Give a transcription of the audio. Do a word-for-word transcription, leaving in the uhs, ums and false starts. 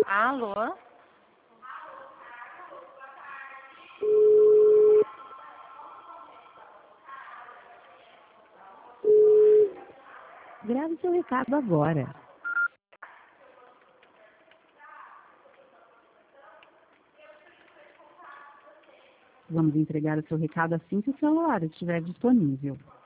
Alô? Grave seu recado agora. Vamos entregar o seu recado assim que o celular estiver disponível.